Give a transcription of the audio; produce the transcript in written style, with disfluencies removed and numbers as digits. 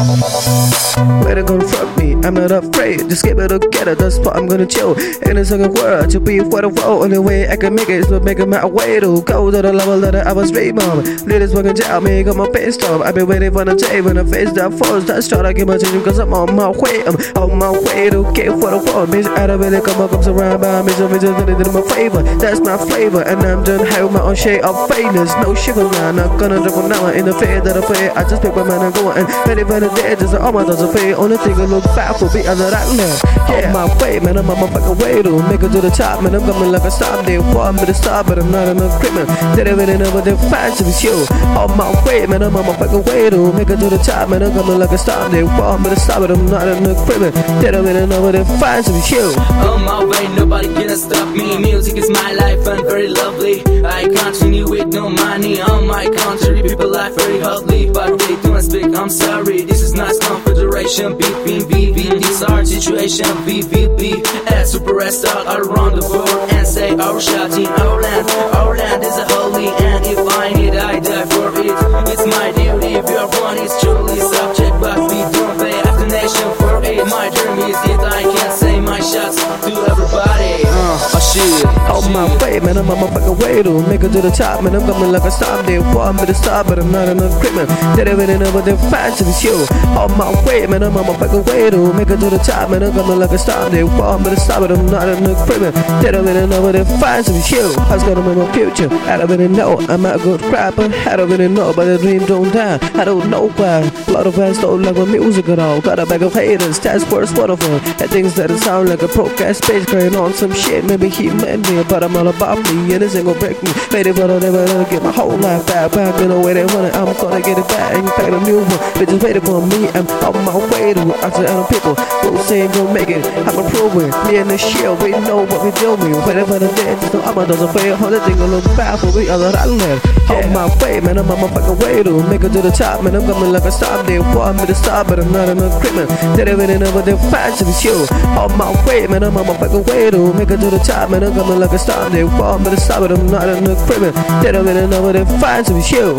Better confront me, I'm not afraid. Just get it together, that's what I'm gonna chill. In a second world, to be for the world. Only way I can make it is to make it my way to go to the level that I was dreaming of. Leaders fucking tell me, got my face stop. I've been waiting for the day when I face that force. That's trying to get my attention, cause I'm on my way. I'm on my way to get for the world. Bitch, I don't really comes around by me, so me just did it in my favor. That's my flavor, and I'm done have my own shade of famous. No sugar now, not gonna dribble now in the fear that I play. I just pick my man and go and ready for the day. Just all my does a pay. Only thing I look back for be other that land. On my way, man, I'm on my fucking way to make it to the top, man. I'm coming like a stop. They want me to stop, but I'm not enough equipment. They don't really know what they're fancy with you. On my way, man, I'm on my fucking way to make it to the top, man. I'm coming like a stop. They want me to stop, but I'm not enough equipment. They don't really know what they're fancy with you. On my way, nobody can stop me. Music is my life and very lovely. I continue with no money. On my country, people life very hotly, but they don't speak. I'm sorry, this is not confederation. Between VV, this hard situation. VVP, a superstar all around the world, and say our shot in our land. Our land is a holy, and if I need, I die for it. It's my duty. If you're one, it's truly subject, but we don't pay after nation for it. My dream is that I can say my shots to everybody. Shit. On my way, man, I'm on my fucking way to make it to the top, man. I'm coming like a stop. They want me to stop, but I'm not enough equipment. They don't really know what they're fancy with you. On my way, man, I'm on my fucking way to make it to the top, man. I'm coming like a stop. They want me to stop, but I'm not enough equipment. They don't really know what they're fancy with you. I was gonna make my future. I don't really know. I'm not a good rapper. I don't really know, but the dream don't die. I don't know why. A lot of fans don't like my music at all. Got a bag of haters. That's worse, one of them. And things that sound like a broadcast page carrying on some shit. Maybe he meant me, but I'm all about me, and this ain't gonna break me. Ready for the never get my whole life back. Back in the way they want it, I'm gonna get it back. In fact, a new one, bitches waiting for me. I'm on my way to answer other people who say ain't gonna make it. I'm improving. Me and the shield, we know what we doing. Waiting for the day, so I'm a dozen way. All the thing will look bad for me, other than land. On my way, man, I'm on my fucking way to make it to the top, man. I'm coming like a stop. They want me to stop, but I'm not enough equipment. They don't really know what they're fancy with you. On my way, man, I'm on my fucking way to make it to the top, man. I'm coming like a stop. They want me to stop, but I'm not enough equipment. They don't really know what they're fancy with you.